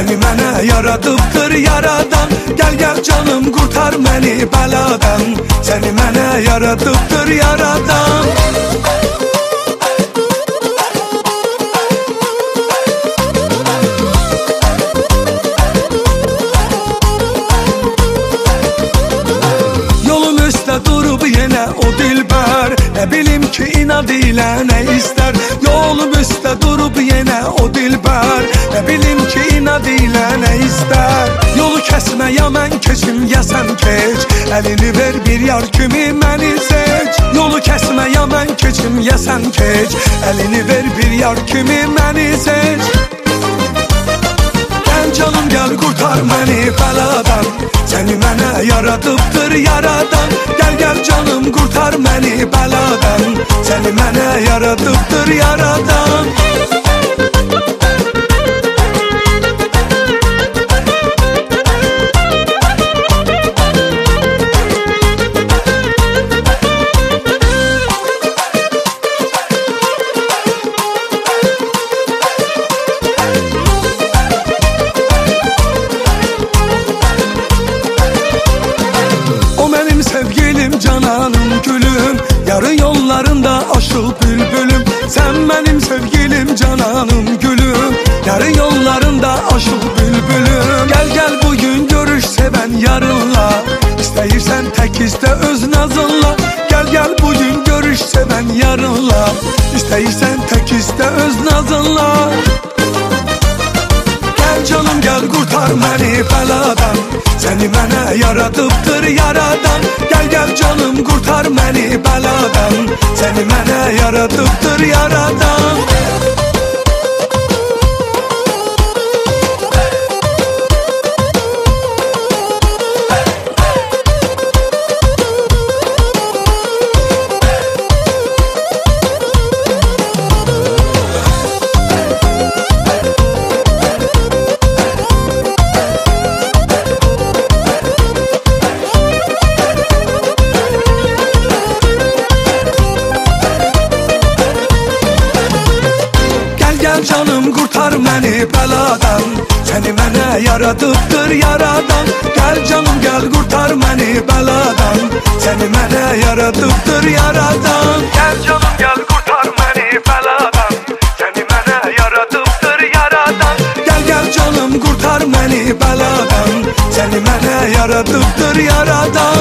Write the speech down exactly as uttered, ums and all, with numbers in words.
seni mənə yaradıbdır yaradan. Gəl gəl canım qurtar məni bəladan, səni mənə yaradıbdır yaradan. Yolun üstə durub yenə o dilbər, nə bilim ki inad ilə nə istər. Yolum üstə durub yenə o dilbər, nə bilim ki inad ilə nə istər. Yolu kəsmə ya mən keçim ya sən keç, əlini ver bir yar kimi məni seç. Yolu kəsmə ya mən keçim ya sən keç, əlini ver bir yar kimi məni seç. Gəl canım gəl qurtar məni bəladan, səni mənə yaradıbdır yaradan. Gəl gəl canım qurtar məni bəladan, səni mənə yaradıbdır yaradan. Sevgilim cananım gülüm, yarı yollarında aşıl bülbülüm. Sen benim sevgilim cananım gülüm, yarı yollarında aşıl bülbülüm. Gel gel bugün görüş seven yarınla, İstəyirsən tek iste öz nazınla. Gel gel bugün görüş seven yarınla, İstəyirsən tek iste öz nazınla. Gel canım gel qurtar məni bəladan, səni mənə yaradıbdır yaradan. Gel gel canım qurtar məni bəladan, səni mənə yaradıbdır yaradan. Canım qurtar məni bəladan, səni mənə yaradıbdır yaradan. Gəl canım gəl qurtar məni bəladan, səni mənə yaradıbdır yaradan. Gəl canım gəl qurtar məni bəladan, səni mənə yaradıbdır yaradan. Gəl gəl canım qurtar məni bəladan, səni mənə yaradıbdır yaradan.